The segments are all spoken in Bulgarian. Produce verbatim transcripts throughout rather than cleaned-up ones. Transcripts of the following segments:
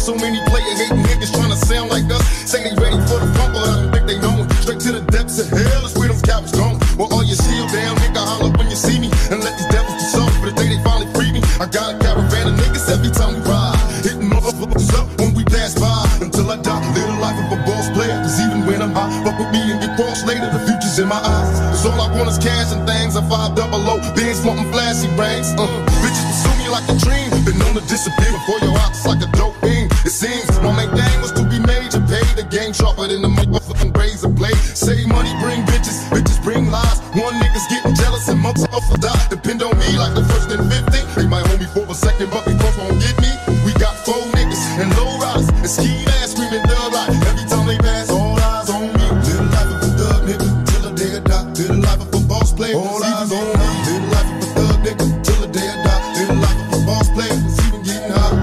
So many player hating niggas trying to sound like us. Say they ready for the fumble, I don't think they know it. Straight to the depths of hell is where them cowards gone. Well, all your shield down, nigga, holler when you see me. And let these devils be soft for the day they finally free me. I got a caravan of niggas every time we ride. Hitting motherfuckers up when we pass by. Until I die, live the life of a boss player. Cause even when I'm high, fuck with me and get crossed later. The future's in my eyes. Cause all I want is cash and things. I five double O, beans wanting flashy ranks. Uh, bitches pursue me like a dream. Been known to disappear before your eyes like a dope beam. It seems my main thing was to be major. Pay the game sharper than the motherfucking razor blade. Save money, bring bitches, bitches bring lies. One nigga's getting jealous and motherfuckers die. Depend on me like the first and fifty. They might hold me for a second, but before won't get me. We got four niggas and low riders and ski ass screaming thug like every time they pass. All eyes on me. Live the life of a thug nigga till the day I die. Live the life of a boss player. All eyes on me. Live the life of a thug nigga till the day I die. Live the life of a boss player. It's even getting hot.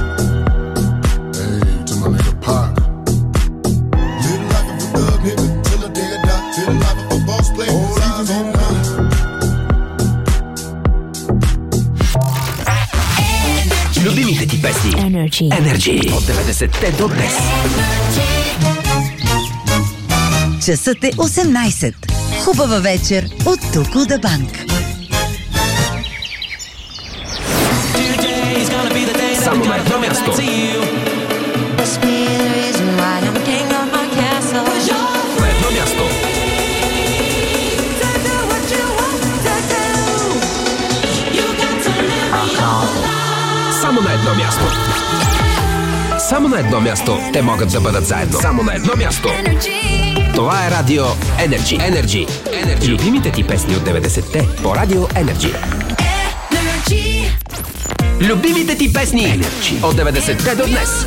Hey, to my nigga Pac. Live the life of a thug nigga till the day I die. Live the life of a boss player. All eyes on me. Любимите ти песни Energy, Energy. От деветдесетте до днес. Часът е осемнайсет. Хубава вечер от Tokuda Bank. Само на едно място. На едно място. Само на едно място. Само на едно място те могат да бъдат заедно. Само на едно място. Това е радио Energy. Energy. Energy. Любимите ти песни от деветдесетте по радио Energy. Energy. Любимите ти песни Energy. От деветдесетте до днес.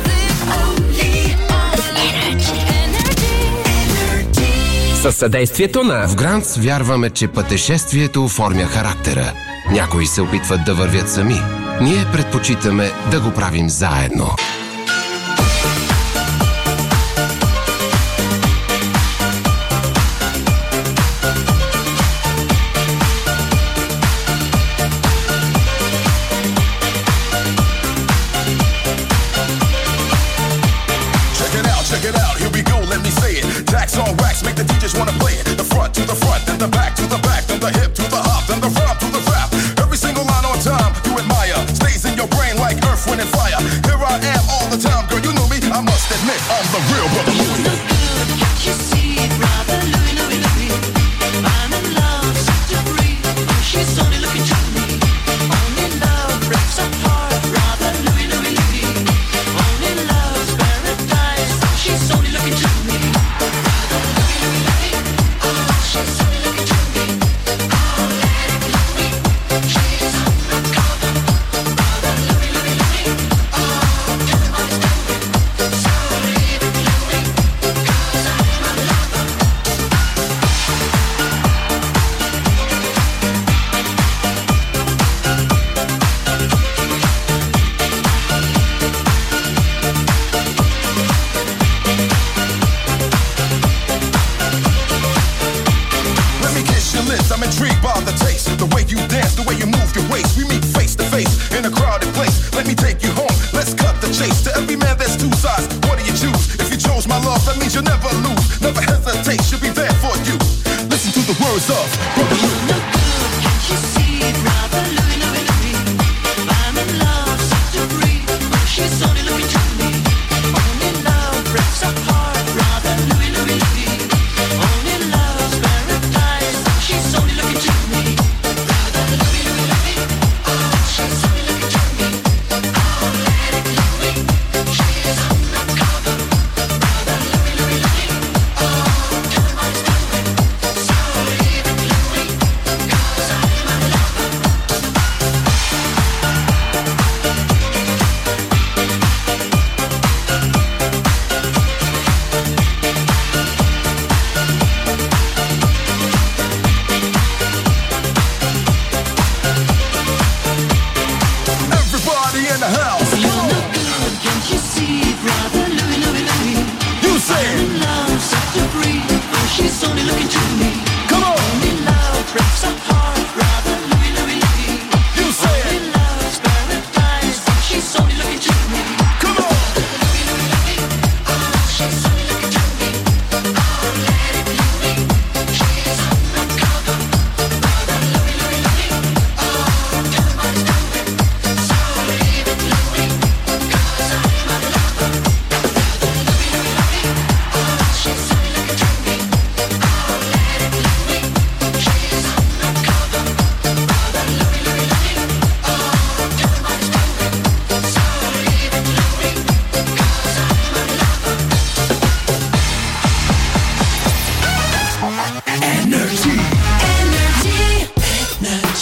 Със съдействието на... В Грантс вярваме, че пътешествието оформя характера. Някои се опитват да вървят сами. Ние предпочитаме да го правим заедно.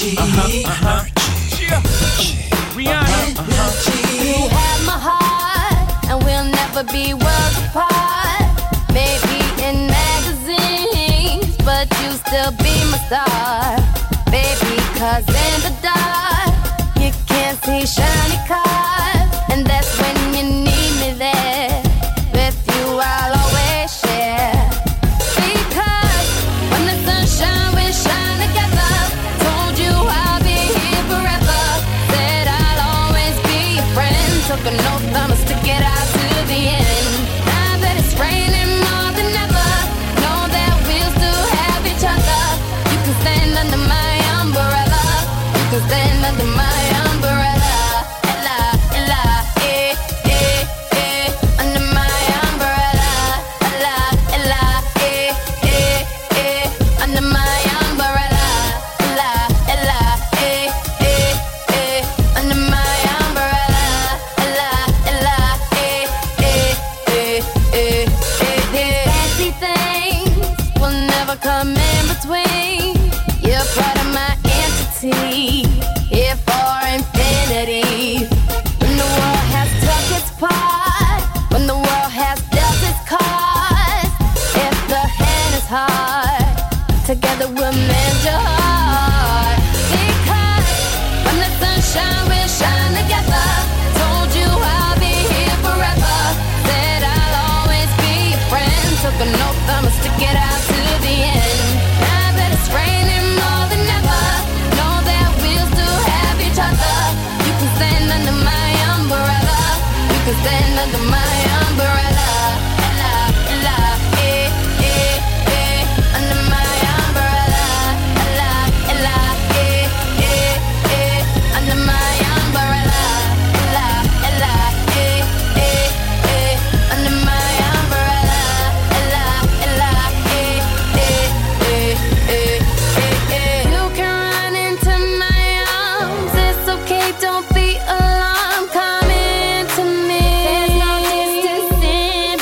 Energy. Uh-huh, uh-huh. Yeah. Rihanna. Uh-huh. You have my heart, and we'll never be worlds apart. Maybe in magazines, but you still be my star. Baby, cause in the dark, you can't see shiny cars. And that's when you need me there. With you I'll always share. Because when the sunshine we shine together. Told you I'll be here forever. Said I'll always be your friend. Took an oath, I'ma stick it out to the end. Now that it's raining more than ever, know that we'll still have each other. You can stand under my umbrella. You can stand under my umbrella. Ella, Ella, eh, eh, eh. Under my umbrella. Ella, Ella, eh, eh, eh. Under my umbrella. Ella, Ella, eh, eh, eh. Under my umbrella. Ella, Ella, eh, eh, eh, eh, eh, eh. Fancy things will never come in between. You're part of my entity, here for infinity. When the world has took its part, when the world has dealt its cards, if the hand is hard, together we'll mend your heart. Because when the sunshine will shine together. Told you I'll be here forever. Said I'll always be your friend. Took an oath, I'ma stick it out to the end. Now that it's raining more than ever, know that we'll still have each other. You can stand under my umbrella. You can stand under my umbrella. Ella, Ella, eh, eh, eh. Under my umbrella. Ella, Ella, eh, eh, eh. Under my umbrella. Ella, Ella, eh, eh, eh. Under my umbrella. Ella, Ella, eh, eh, eh, eh, eh, eh. You can run into my arms. It's okay, don't be alarmed. Come into me. There's no distance in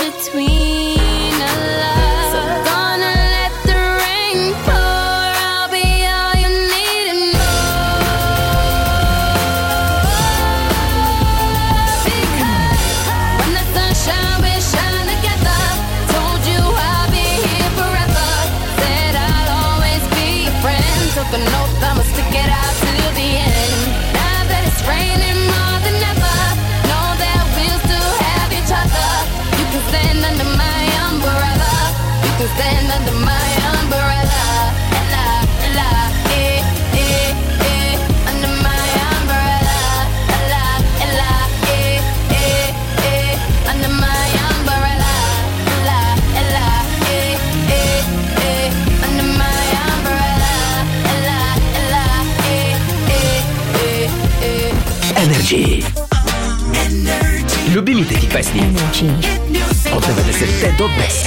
between us. So gonna let the rain pour. I'll be all you need and more. Because when the sunshine will shine together. Told you I'll be here forever. Said I'll always be your friend. Took an oath, I'ma stick it out to the end. Now that it's raining more than ever, know that we'll still have each other. You can stand under my umbrella. You can stand under my umbrella. Ella, Ella, eh, eh, eh. Under my umbrella. Ella, Ella, eh, eh, eh. Under my umbrella. Ella, Ella, eh, eh, eh. Under my umbrella. Ella, Ella, eh, eh, eh, eh. Energy. Любимите ти песни от деветдесетте до днес.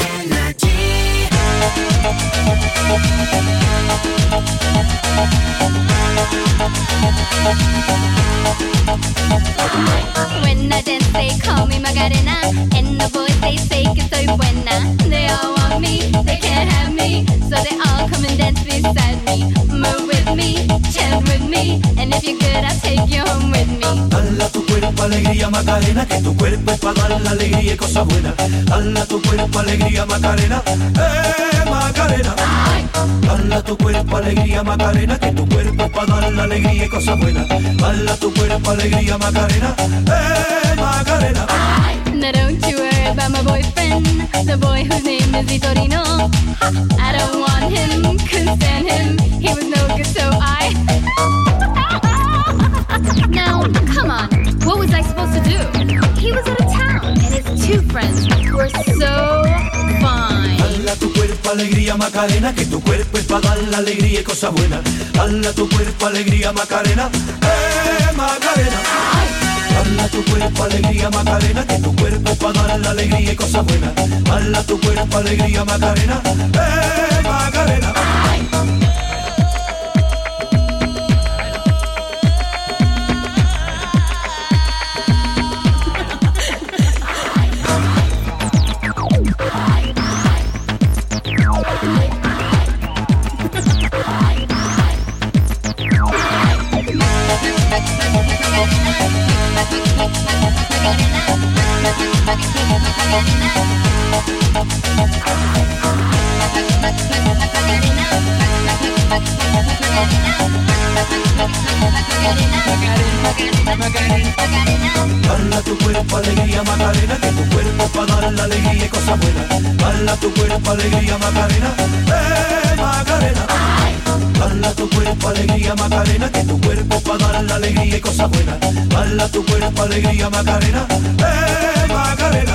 When I dance, they call me Macarena, and the boys they say que soy buena. They all want me, they can't have me, so they all come and dance beside me. Move with me, chant with me, and if you're good, I'll take you home with me. Dala tu cuerpo alegría Macarena, que tu cuerpo es para dar la alegría y cosas buenas. Dala tu cuerpo alegría Macarena, eh Macarena. Dala tu cuerpo alegría Macarena, que tu cuerpo es para dar la alegría y cosas buenas. Dala tu cuerpo alegría Macarena, eh Macarena. Now don't you worry about my boyfriend, the boy whose name is Vitorino. I don't want him, couldn't stand him, he was no good, so I. Now, come on, what was I supposed to do? He was out of town, and his two friends were so fine. Dala tu cuerpo alegría Macarena, que tu cuerpo es para dar la alegría y cosas buenas. Dala tu cuerpo alegría Macarena, eh Macarena. Dala tu cuerpo alegría Macarena, que tu cuerpo es para dar la alegría y cosas buenas. Dala tu cuerpo alegría Macarena, eh Macarena. Bala tu cuerpo, alegría, Macarena, que tu cuerpo pa' dar la alegría y cosas buenas. Bala tu cuerpo, alegría, Macarena, eh, Macarena. Bala tu cuerpo, alegría, Macarena, que tu cuerpo pa' dar la alegría y cosas buenas. Bala tu cuerpo, alegría, Macarena, eh, Macarena.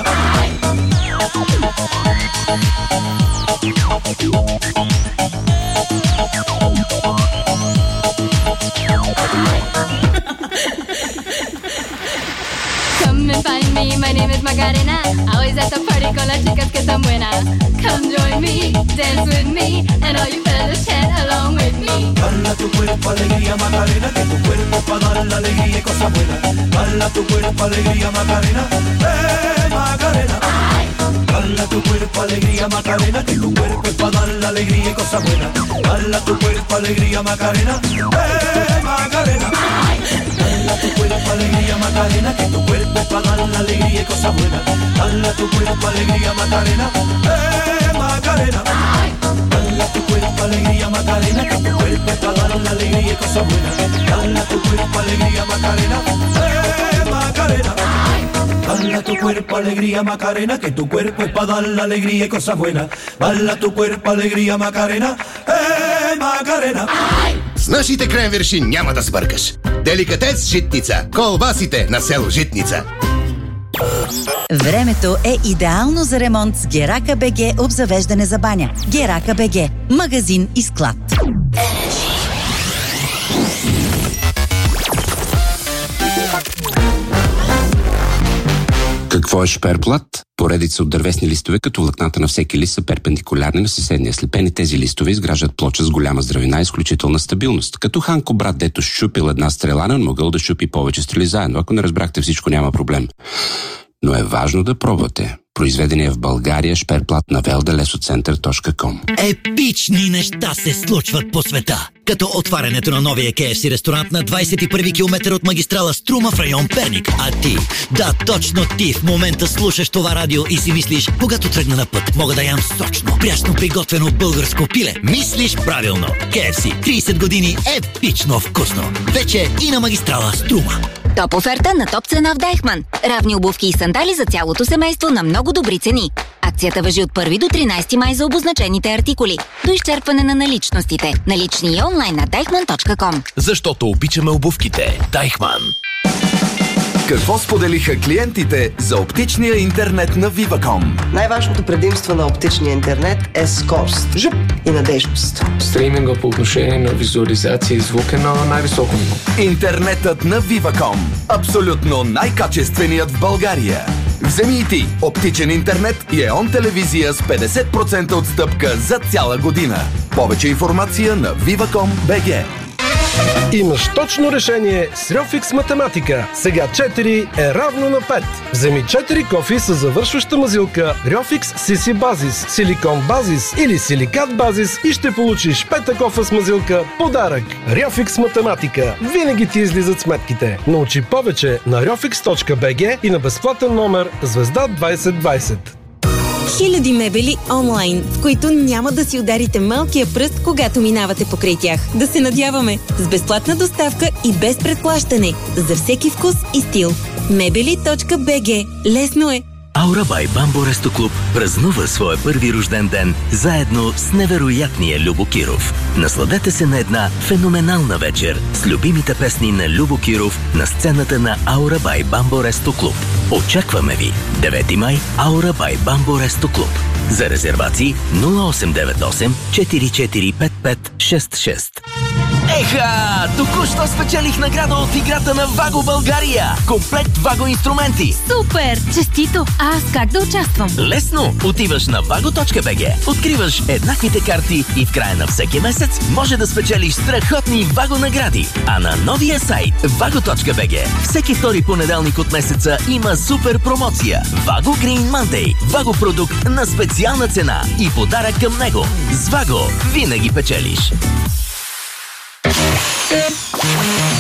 Come and find me, my name is Macarena. Always at the party con las chicas que están buenas. Come join me, dance with me, and all you fellas chant along with me. Bala tu cuerpo, alegría, Macarena, que tu cuerpo pa' dar la alegría y cosas buenas. Bala tu cuerpo, alegría, Macarena, eh, Macarena. Bala tu cuerpo, alegría, Macarena, que tu cuerpo es pa' dar la alegría y cosas buenas. Bala tu cuerpo, alegría, Macarena, eh, Macarena. Bala tu cuerpo, alegría, Macarena, que tu cuerpo es pa' dar la alegría y cosas buenas. Bala tu cuerpo, alegría, Macarena, eh, Macarena. Bala tu cuerpo, alegría, Macarena, que tu cuerpo es pa' dar la alegría y cosas buenas. Bala tu cuerpo, alegría, Macarena, eh, Macarena. Bala tu cuerpo, alegría, Macarena, que tu cuerpo es pa' dar la alegría y cosas buenas. Bala tu cuerpo, alegría, Macarena, eh, Macarena. С нашите кренвирши няма да сбъркаш. Деликатес Житница. Колбасите на село Житница. Времето е идеално за ремонт с Герака БГ обзавеждане за баня. Герака БГ. Магазин и склад. Какво е шперплат? Поредица от дървесни листове, като влакната на всеки лист са перпендикулярни на съседния. Слепени тези листове изграждат плоча с голяма здравина и изключителна стабилност. Като Ханко брат, дето щупил една стрела, не могъл да щупи повече стрели заедно. Ако не разбрахте всичко, няма проблем. Но е важно да пробвате. Произведения в България шперплат на велделесоцентър точка ком. Епични неща се случват по света. Като отварянето на новия Кей Еф Си ресторант на двадесет и първи километър от магистрала Струма в район Перник. А ти, да, точно ти в момента слушаш това радио и си мислиш, когато тръгна на път, мога да ям сочно, прясно приготвено българско пиле. Мислиш правилно. Кей Еф Си тридесет години епично вкусно. Вече и на магистрала Струма. Топ оферта на топ цена в Дайхман. Равни обувки и сандали за цялото семейство на много добри цени. Акцията важи от първи до тринадесети май за обозначените артикули. До изчерпване на наличностите. Налични и онлайн на дайхман точка ком. Защото обичаме обувките. Дайхман. Какво споделиха клиентите за оптичния интернет на Viva.com? Най-важното предимство на оптичния интернет е скорост Жуп. и надежност. Стриминга по отношение на визуализация и звук е на най-високо ниво. Интернетът на Viva.com. Абсолютно най-качественият в България. Вземи и ти оптичен интернет и еон телевизия с петдесет процента отстъпка за цяла година. Повече информация на viva точка com точка би джи. Имаш точно решение с Рьофикс математика. Сега четири е равно на пет. Вземи четири кофи с завършваща мазилка Рьофикс си си Базис, Силикон Базис или Силикат Базис и ще получиш пета кофа с мазилка подарък. Рьофикс математика. Винаги ти излизат сметките. Научи повече на рьофикс точка би джи и на безплатен номер звезда двадесет двадесет. Хиляди мебели онлайн, в които няма да си ударите малкия пръст, когато минавате покрай тях. Да се надяваме! С безплатна доставка и без предплащане. За всеки вкус и стил. мебели точка би джи. Лесно е! Аура бай Бамбо Ресто Клуб празнува своя първи рожден ден заедно с невероятния Любо Киров. Насладете се на една феноменална вечер с любимите песни на Любо Киров на сцената на Аура бай Бамбо Ресто Клуб. Очакваме ви! девети май, Аура бай Бамбо Ресто Клуб. За резервации нула осем девет осем четири четири пет пет шест шест. Еха! Току-що спечелих награда от играта на Ваго България. Комплект Ваго инструменти. Супер! Честито! А аз как да участвам? Лесно! Отиваш на vago точка би джи, откриваш еднаквите карти и в края на всеки месец може да спечелиш страхотни Ваго награди. А на новия сайт vago точка би джи всеки втори понеделник от месеца има супер промоция. Ваго Green Monday. Ваго продукт на специална цена и подарък към него. С Ваго винаги печелиш.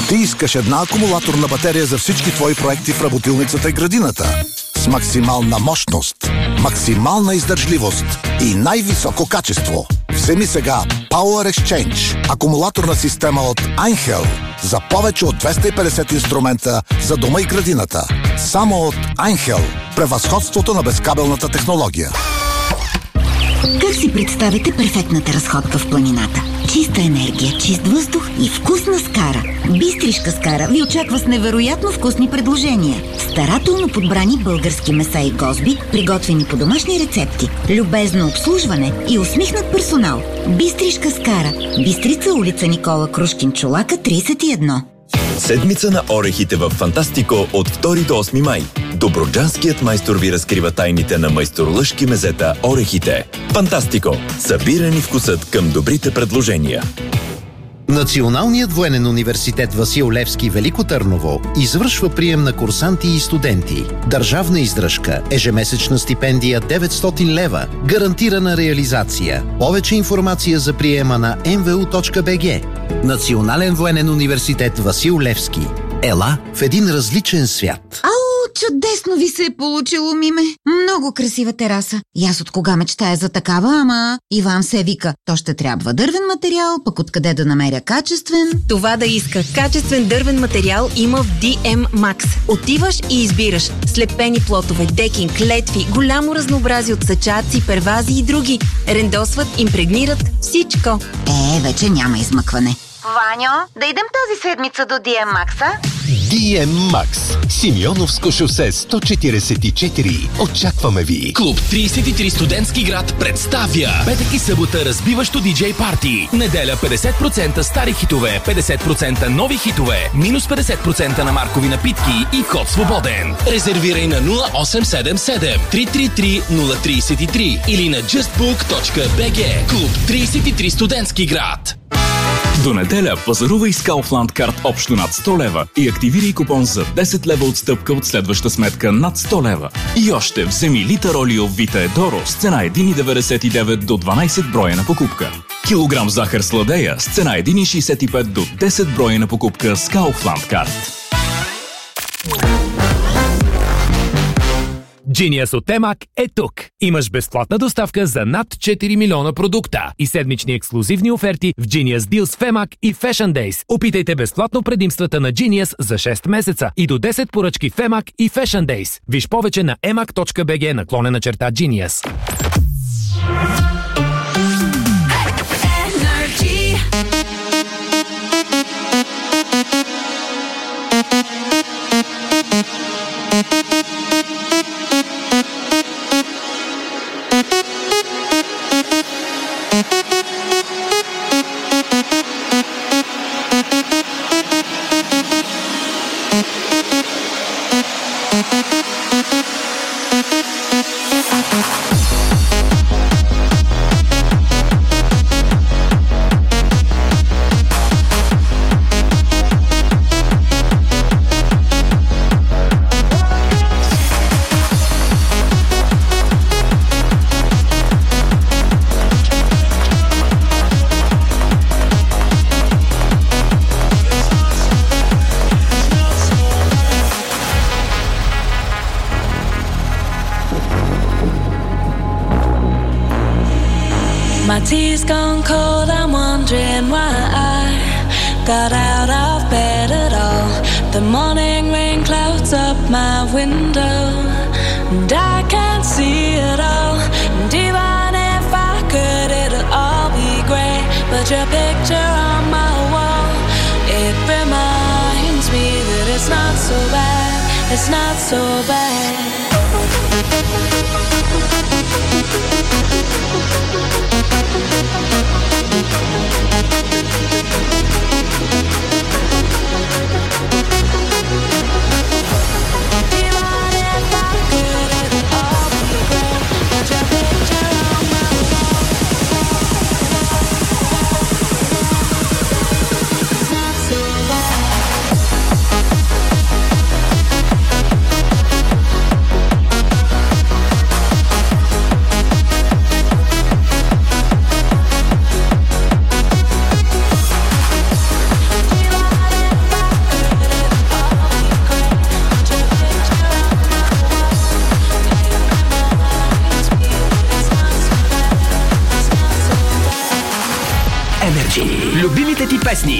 Ти искаш една акумулаторна батерия за всички твои проекти в работилницата и градината. С максимална мощност, максимална издържливост и най-високо качество. Вземи сега Power Exchange, акумулаторна система от Einhell за повече от двеста и петдесет инструмента за дома и градината. Само от Einhell. Превъзходството на безкабелната технология. Как си представите перфектната разходка в планината? Чиста енергия, чист въздух и вкусна скара. Бистришка скара ви очаква с невероятно вкусни предложения. Старателно подбрани български меса и гозби, приготвени по домашни рецепти, любезно обслужване и усмихнат персонал. Бистришка скара. Бистрица, улица Никола Крушкин Чолака, тридесет и едно. Седмица на орехите в Фантастико от втори до осми май. Добруджанският майстор ви разкрива тайните на майсторлъшки мезета орехите. Фантастико. Събирани вкусът към добрите предложения. Националният военен университет Васил Левски Велико Търново извършва прием на курсанти и студенти. Държавна издръжка, ежемесечна стипендия деветстотин лева, гарантирана реализация. Повече информация за приема на ем ви ю точка би джи. Национален военен университет Васил Левски. Ела в един различен свят. Ау, чудесно ви се е получило, Миме. Много красива тераса. И аз от кога мечтая за такава, ама Иван се вика. То ще трябва дървен материал, пък откъде да намеря качествен? Това да иска. Качествен дървен материал има в Ди Ем Max. Отиваш и избираш. Слепени плотове, декинг, летви, голямо разнообразие от сачаци, первази и други. Рендосват, импрегнират всичко. Е, вече няма измъкване. Ваньо, да идем тази седмица до Ди Ем Max-а? Ди Ем Max. Симеоновско шосе сто четиридесет и четири. Очакваме ви. Клуб тридесет и три Студентски град представя петък и събота разбиващо диджей парти. Неделя петдесет процента стари хитове, петдесет процента нови хитове, минус петдесет процента на маркови напитки и вход свободен. Резервирай на нула осем седем седем три три три нула три три или на джастбук точка би джи. Клуб тридесет и три Студентски град. До неделя пазарувай с Kaufland карт общо над сто лева и активирай купон за десет лева отстъпка от следваща сметка над сто лева. И още вземи литър олио Вита Едоро с цена един деветдесет и девет до дванадесет броя на покупка. Килограм захар сладея с цена един шейсет и пет до десет броя на покупка с Kaufland карт. Genius от Темак е тук. Имаш безплатна доставка за над четири милиона продукта и седмични ексклузивни оферти в Genius Deals в Емак и Fashion Days. Опитайте безплатно предимствата на Genius за шест месеца и до десет поръчки в Емак и Fashion Days. Виж повече на емак точка би джи наклонена черта Genius. My tea's gone cold, I'm wondering why I got out of bed at all. The morning rain clouds up my window and I can't see it all. And even if I could, it'll all be grey. But your picture on my wall, it reminds me that it's not so bad, it's not so bad.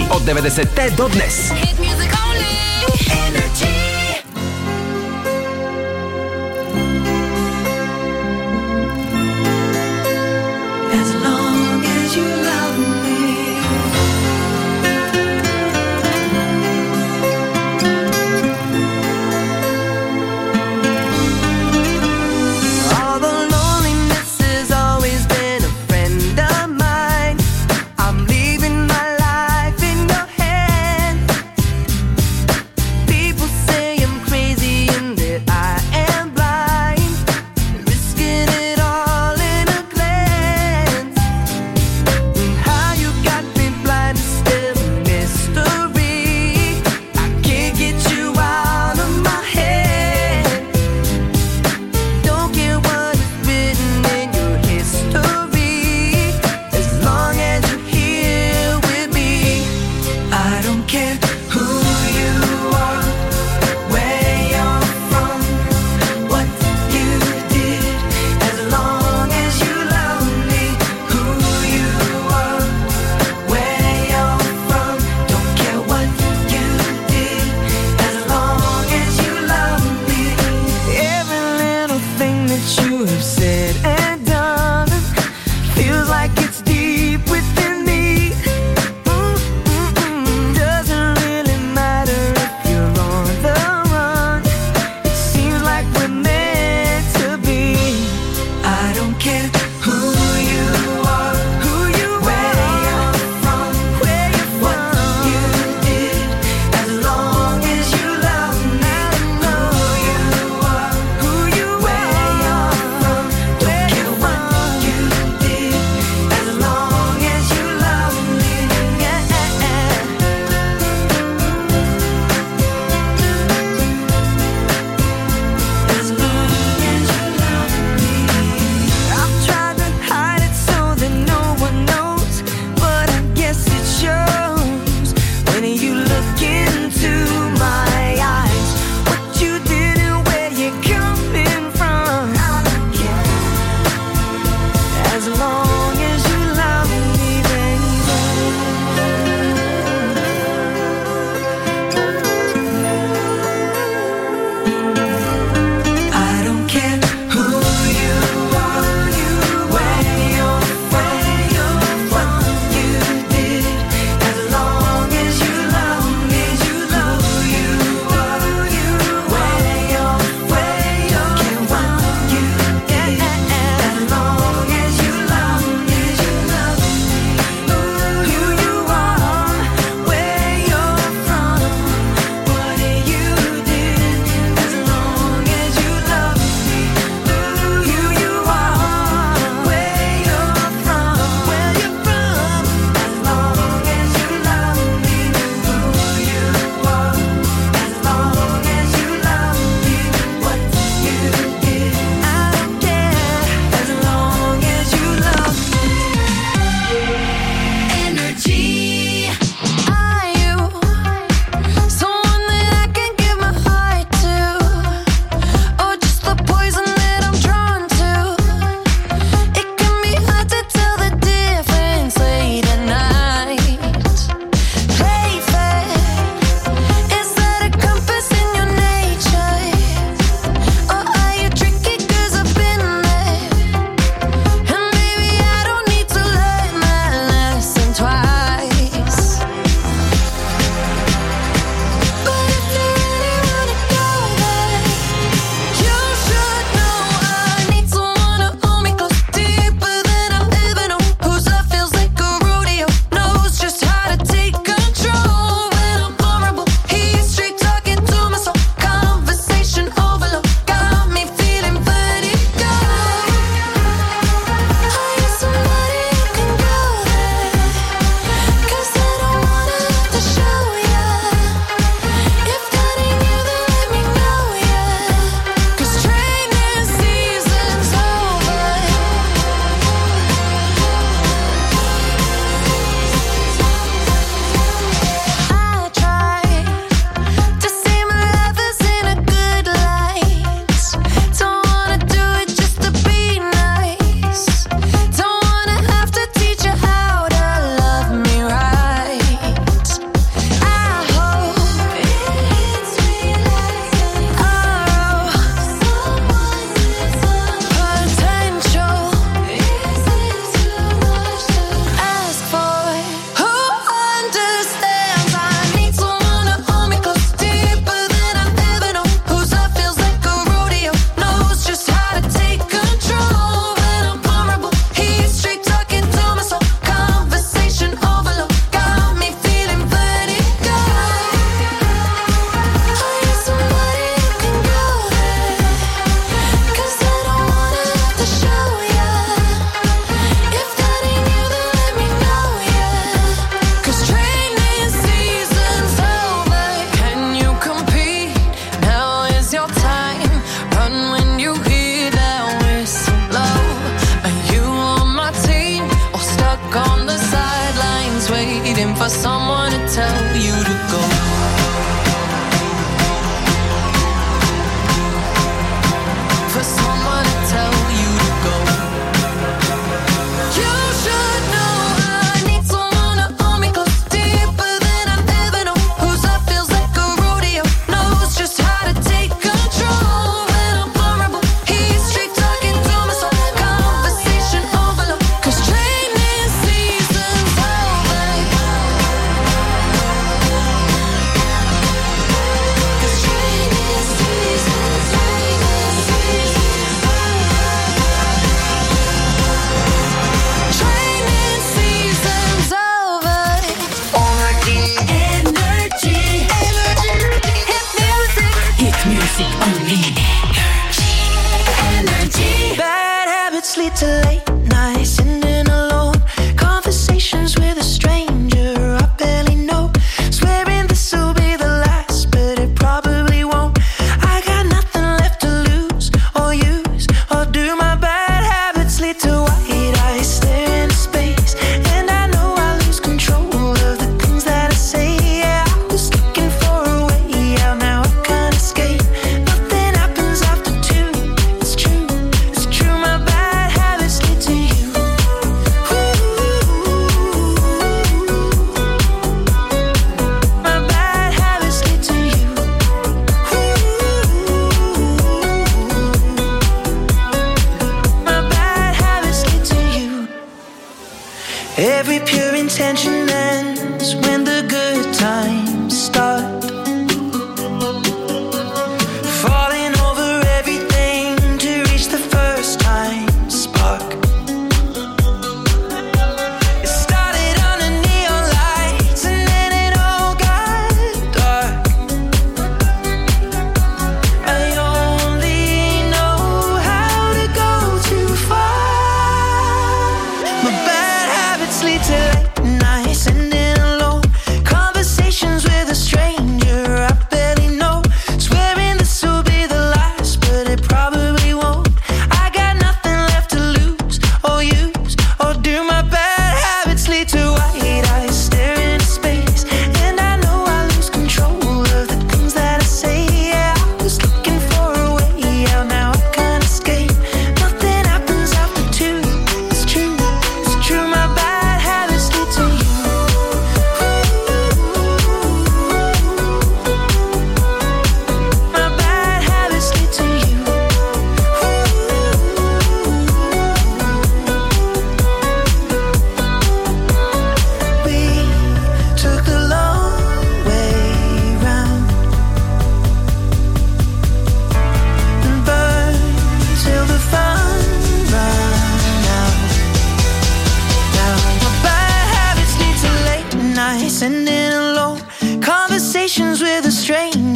от деветдесетте до днес.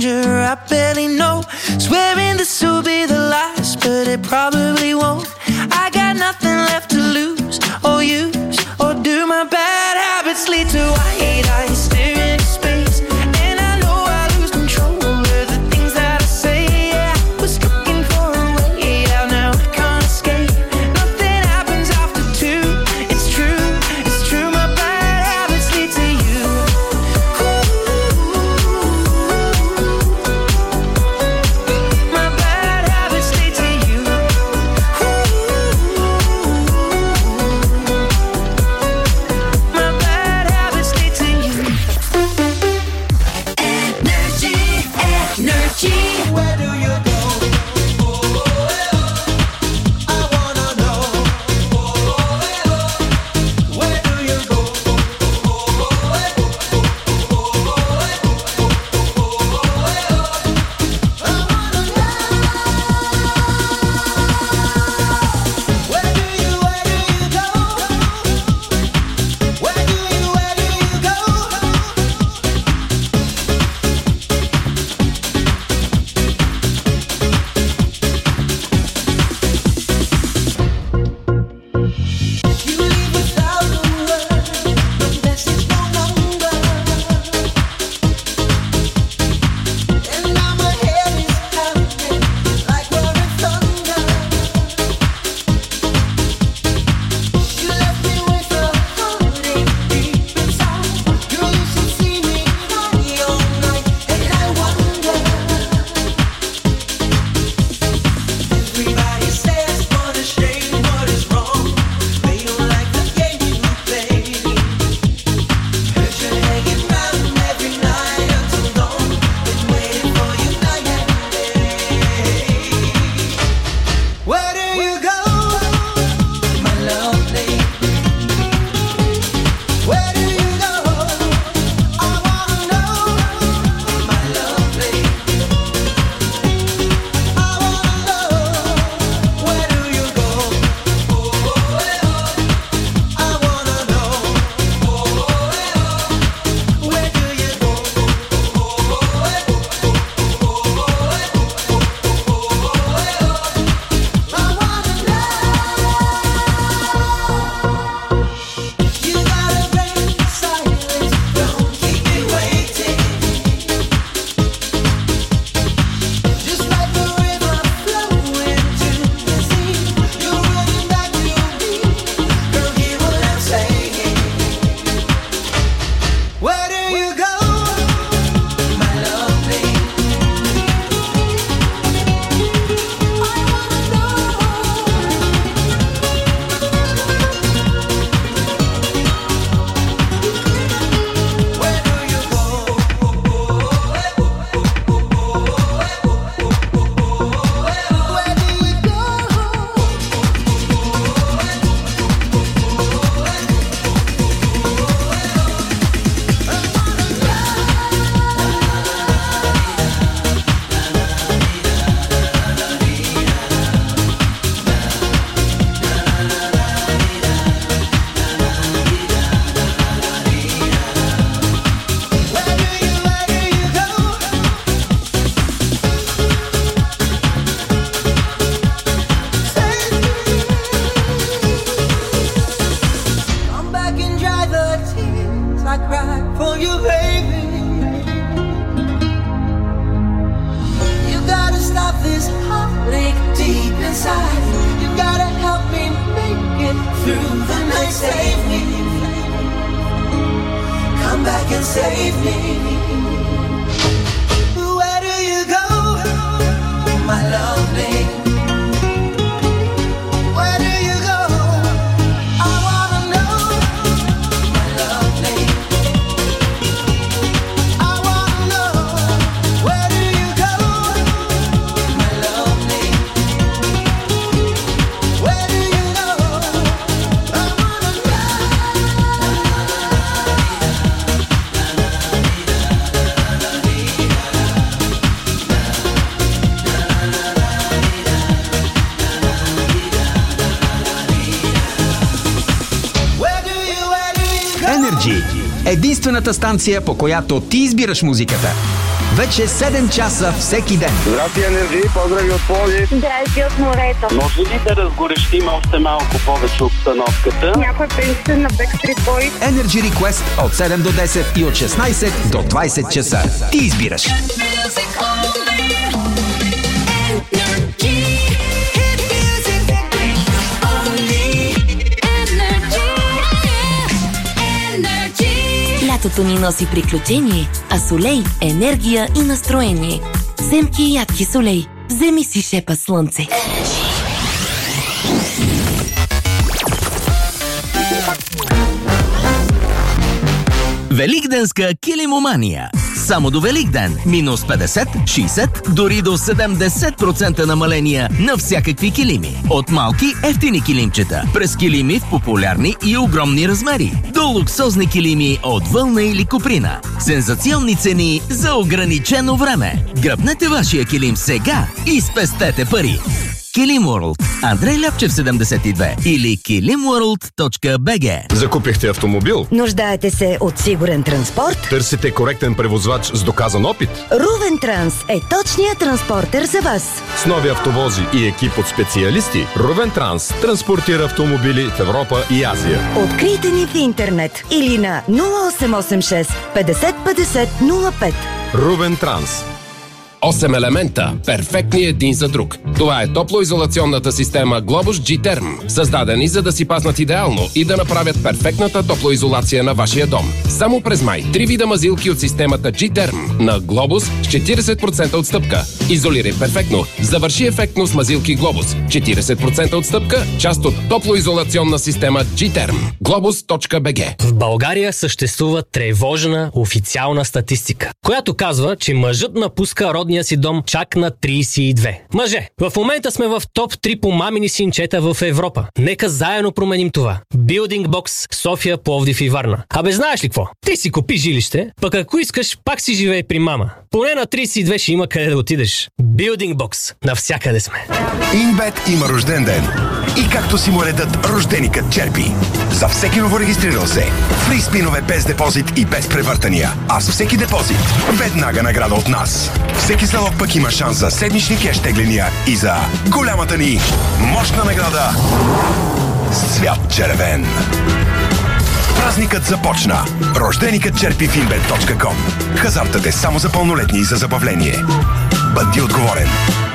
danger, I barely know. Swearing this will be the last, but it probably won't. I got nothing left to lose or use, or do my bad habits lead to white eyes staring into space? And I know I lose control of the things that I say. Yeah, I was looking for a way out, now I can't escape. Nothing happens after two, it's true, it's true. My bad habits lead to you. My bad habits lead to you. My bad habits lead to you. Energy, energy. Where do you go? I wanna know. Where do you go? Where do you go, my lovely? Where do you go? I wanna know, my lovely. I wanna know, where do you go? I wanna know, where do you go? You gotta break silence, don't keep me waiting. Just like the river flowing to the sea, you're running back to me. Girl, hear what I'm saying. Where do you go, my lovely? I wanna know. Where do you go? Where do you go? Come back and dry the tears I cried for you, baby. You gotta stop this heartache deep inside. You gotta help me make it through the night. Save me. Come back and save me. Where do you go, my lovely? Where do you go? I wanna know, my lovely. I wanna know, where do you go, my lovely? Where do you go? I wanna Energy – единствената станция, по която ти избираш музиката. Вече седем часа всеки ден. Здрасти, Енерджи, поздрави от Пловдив. Здрасти от морето. Може ли да разгорещим още малко повече обстановката? Някой песен на Backstreet Boys. Energy Request от седем до десет и от шестнайсет до двайсет часа. Ти избираш. Лятото ни носи приключение, а Солей – енергия и настроение. Семки и ядки Солей. Вземи си шепа слънце. Великденска килимомания. Само до Великден. Минус петдесет, шейсет, дори до седемдесет процента намаления на всякакви килими. От малки ефтини килимчета, през килими в популярни и огромни размери, до луксозни килими от вълна или коприна. Сензационни цени за ограничено време. Гръбнете вашия килим сега и спестете пари. Килим Уорлд. Андрей Ляпчев седемдесет и две или килим уорлд точка би джи. Закупихте автомобил? Нуждаете се от сигурен транспорт? Търсите коректен превозвач с доказан опит? Рувен Транс е точният транспортер за вас. С нови автовози и екип от специалисти, Рувен Транс транспортира автомобили в Европа и Азия. Открийте ни в интернет или на нула осем осем шест петдесет петдесет нула пет. Рувен Транс. осем елемента, перфектни един за друг. Това е топлоизолационната система Globus G-Therm, създадени за да си паснат идеално и да направят перфектната топлоизолация на вашия дом. Само през май три вида мазилки от системата G-Therm на Globus с четирийсет процента отстъпка. Изолирай перфектно. Завърши ефектно с мазилки Globus. четирийсет процента отстъпка, част от топлоизолационна система G-Therm. глобус точка би джи. В България съществува тревожна официална статистика, която казва, че мъжът напуска родния си дом чак на трийсет и две. Мъже, в момента сме в топ три по мамини синчета в Европа. Нека заедно променим това. Building Box, София, Пловдив и Варна. Абе, знаеш ли какво? Ти си купи жилище, пък ако искаш, пак си живей при мама. Поне на трийсет и две ще има къде да отидеш. Building Box. Навсякъде сме. Инбет има рожден ден. И както си му редът, рожденикът черпи. За всеки новорегистрирал се. Фри спинове без депозит и без превъртания. А с всеки депозит, веднага награда от нас. Всеки залог пък има шанс за седмични кеш тегления и за голямата ни мощна награда с цвят червен. Празникът започна. Рожденикът черпи в инбет точка ком. Хазартът е само за пълнолетни и за забавление. Бъди отговорен.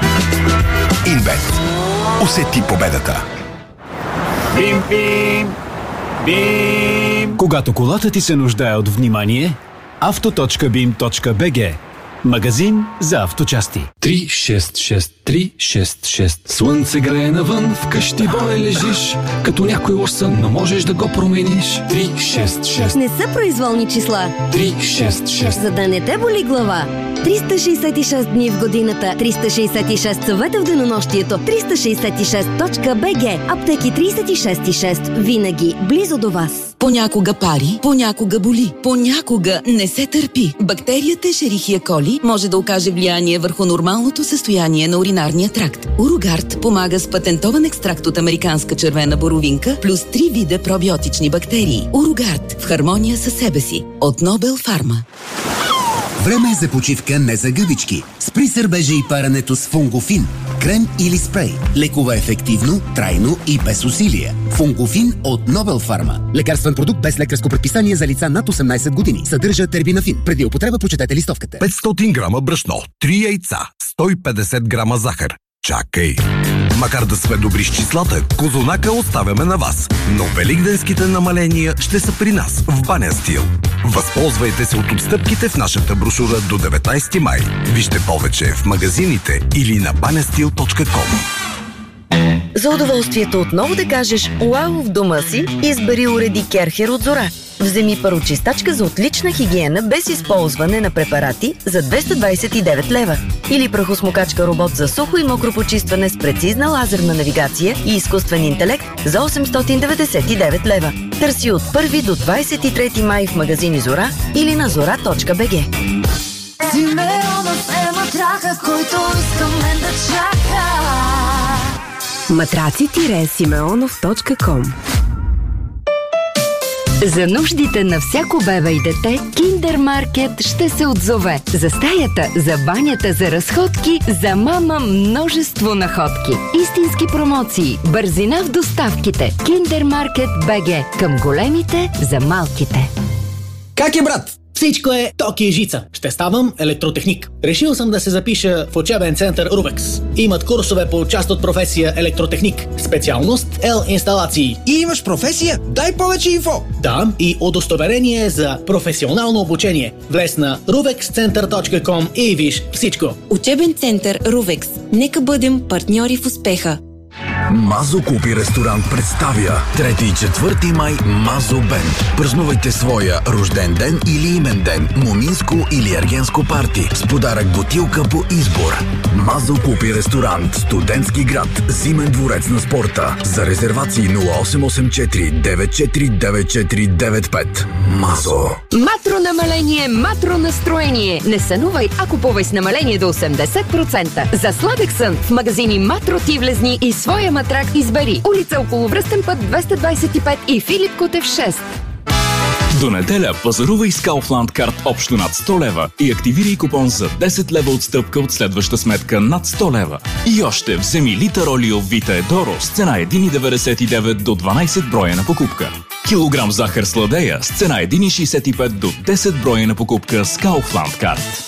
Инбет. Усети победата. Бим, бим, бим. Когато колата ти се нуждае от внимание, авто точка бим точка би джи. Магазин за авточасти. три шест шест три шест шест. Слънце грее навън, вкъщи боле лежиш. Като някой лош сън, но можеш да го промениш. три шест шест. Не са произволни числа. три шест шест. За да не те боли глава. триста шейсет и шест дни в годината. триста шейсет и шест съвета в денонощието. триста шейсет и шест точка би джи. Аптеки трийсет и шест и шест. Винаги близо до вас. Понякога пари, понякога боли, понякога не се търпи. Бактерията Escherichia coli може да окаже влияние върху нормалното състояние на уринарния тракт. Урогард помага с патентован екстракт от американска червена боровинка плюс три вида пробиотични бактерии. Урогард в хармония със себе си. От Нобел Фарма. Време е за почивка, не за гъбички. Спри сърбежа и парането с Фунгофин. Крем или спрей. Лекува ефективно, трайно и без усилия. Фунгофин от Нобел Фарма. Лекарствен продукт без лекарско предписание за лица над осемнайсет години. Съдържа тербинафин. Преди употреба прочетете листовката. петстотин грама брашно, три яйца, сто и петдесет грама захар. Чакай! Макар да сме добри с числата, козунака оставяме на вас. Но великденските намаления ще са при нас в Баня Стил. Възползвайте се от отстъпките в нашата брошура до деветнайсети май. Вижте повече в магазините или на баня стил точка ком. За удоволствието отново да кажеш «Уау» в дома си, избери уреди Керхер от Зора. Вземи парочистачка за отлична хигиена без използване на препарати за двеста двайсет и девет лева. Или прахосмокачка робот за сухо и мокро почистване с прецизна лазерна навигация и изкуствен интелект за осемстотин деветдесет и девет лева. Търси от първи до двайсет и трети май в магазини Зора или на зора точка би джи. Симеонов е матраха, който искам мен да чака. матраци симеонов точка ком За нуждите на всяко бебе и дете, Kinder Market ще се отзове. За стаята, за банята, за разходки, за мама множество находки. Истински промоции, бързина в доставките. Kinder Market би джи. Към големите за малките. Как е, брат? Всичко е токи и жица. Ще ставам електротехник. Решил съм да се запиша в учебен център Рувекс. Имат курсове по част от професия електротехник. Специалност L-инсталации. И имаш професия? Дай повече инфо! Да, и удостоверение за професионално обучение. Влез на ruvex center точка com и виж всичко. Учебен център Рувекс. Нека бъдем партньори в успеха. Мазо Купи ресторант представя трети и четвърти май Мазо Бенд. Празнувайте своя рожден ден или имен ден, моминско или ергенско парти с подарък бутилка по избор. Мазо Купи ресторант, Студентски град, Зимен дворец на спорта. За резервации нула осем осем четири девет четири девет четири девет пет. Мазо. Матро намаление, матро настроение. Не сънувай, а купувай с намаление до осемдесет процента. За сладък сън в магазини Матро ти влезни и своя матрак избери. Улица Околовръстен път двеста двадесет и пет и Филип Кутев шест. До неделя пазарувай с Kaufland карт общо над сто лева и активирай купон за десет лева отстъпка от следваща сметка над сто лева. И още вземи литър олио Vita Edoro с цена един деветдесет и девет до дванадесет броя на покупка. Килограм захар сладея с цена един шейсет и пет до десет броя на покупка с Kaufland карт.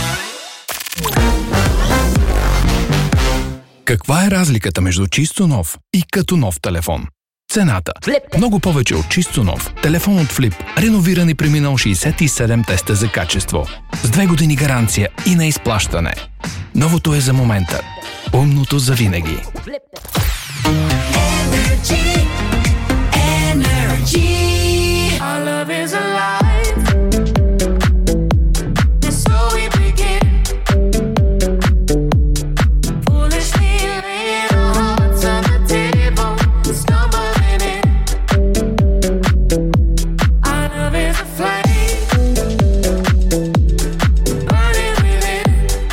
Каква е разликата между чисто нов и като нов телефон? Цената. Flip. Много повече от чисто нов. Телефон от Flip. Реновиран и преминал шейсет и седем теста за качество. С две години гаранция и на изплащане. Новото е за момента. Умното за винаги. Energy, energy. Our love is alive. So we begin. Foolishly laying our hearts on the table, stumbling in. Our love is a flame, burning within.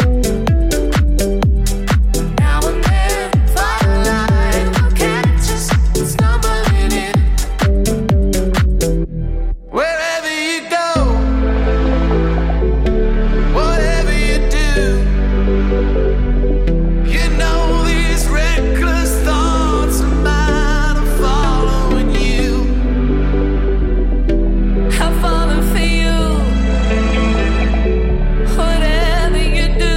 Now and then, firelight will catch us, stumbling in. Wherever you go, whatever you do, you know these reckless thoughts of mine are following you. I've fallen for you. Whatever you do,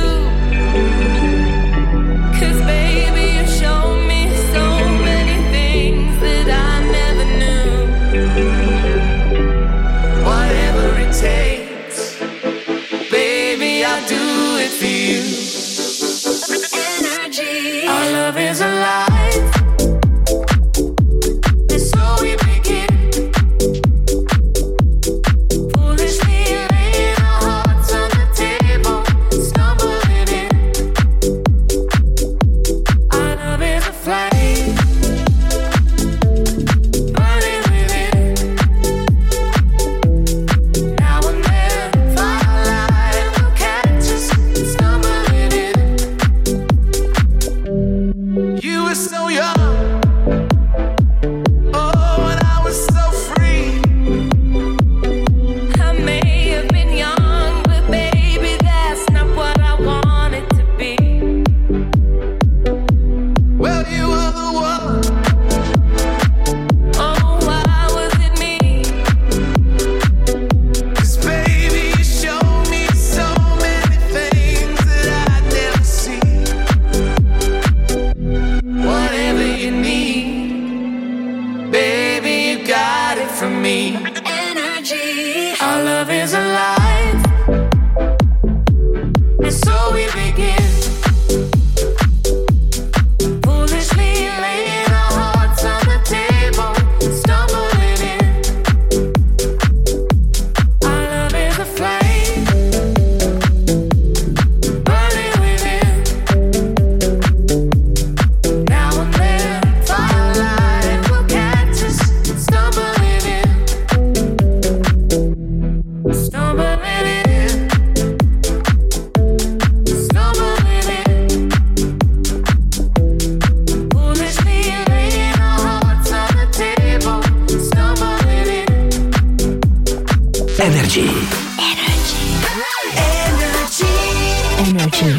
'cause baby you show me so many things that I never knew. Whatever it takes, baby I'll do it for you. Energy. Our love is alive. And so we begin. Foolishly laying our hearts on the table, stumbling in. Our love is a flame, burning within. Now and then, firelight will catch us, stumbling in. You were Energy.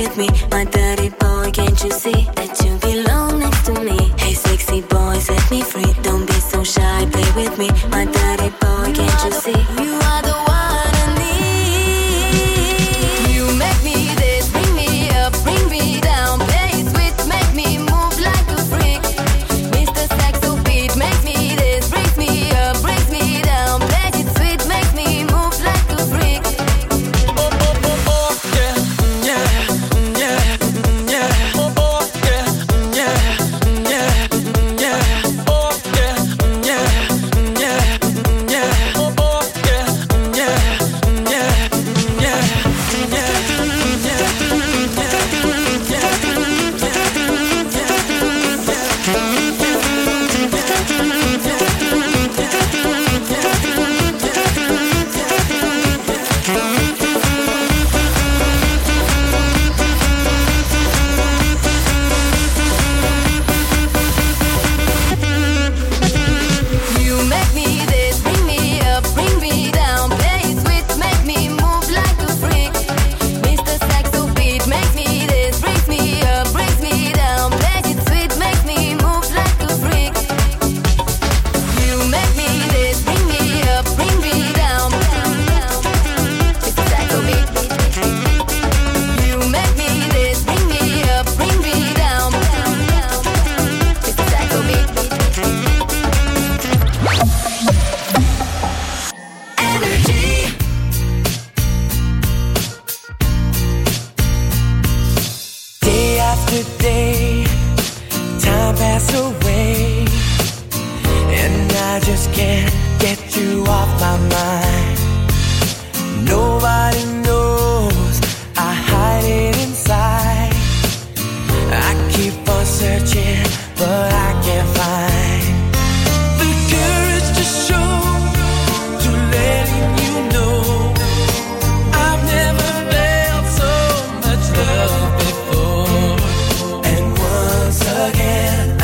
with me, my dirty boy, can't you see that you belong next to me? Hey sexy boy, set me free, don't be so shy, play with me, my dirty boy, can't you see? You are the one I need. You make me this, bring me up, bring me down, play it sweet, make me move like a freak. Mister Saxo beat, make me this, brings me up, brings me down, play it sweet, make me move like a freak.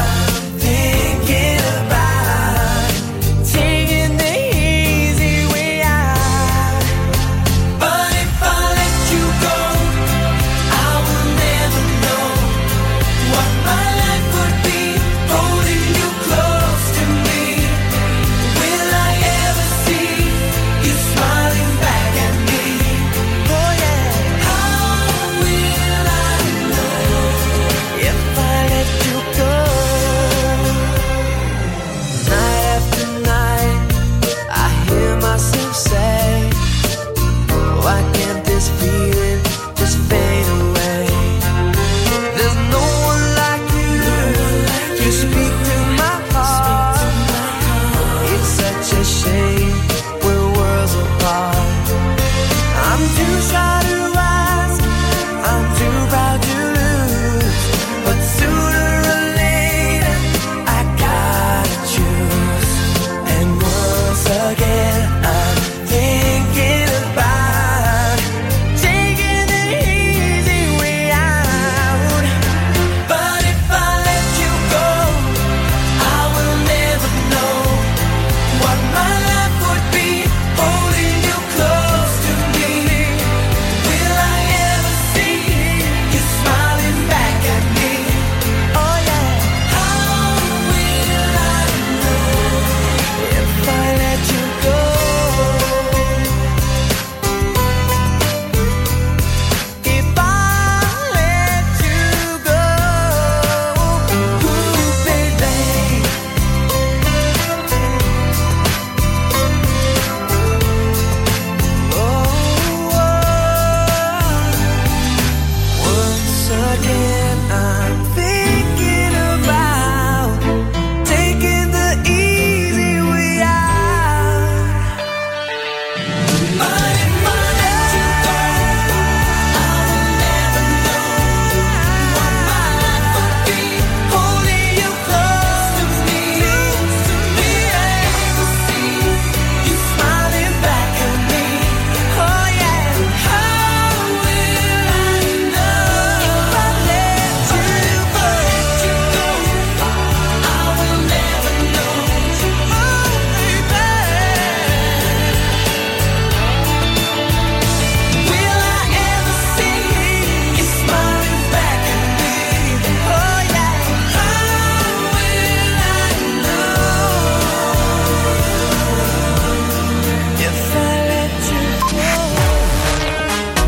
Taking the easy way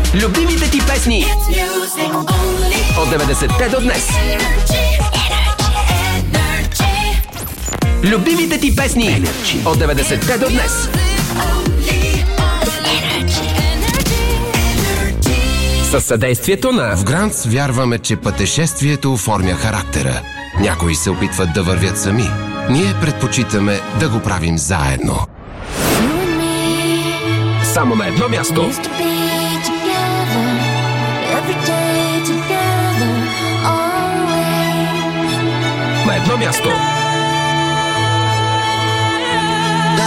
Любимите ти песни от деветдесетте до днес. Любимите ти песни от деветдесетте до днес. Със съдействието на... В Грантс вярваме, че пътешествието оформя характера. Някои се опитват да вървят сами. Ние предпочитаме да го правим заедно. Само на едно място. На едно място.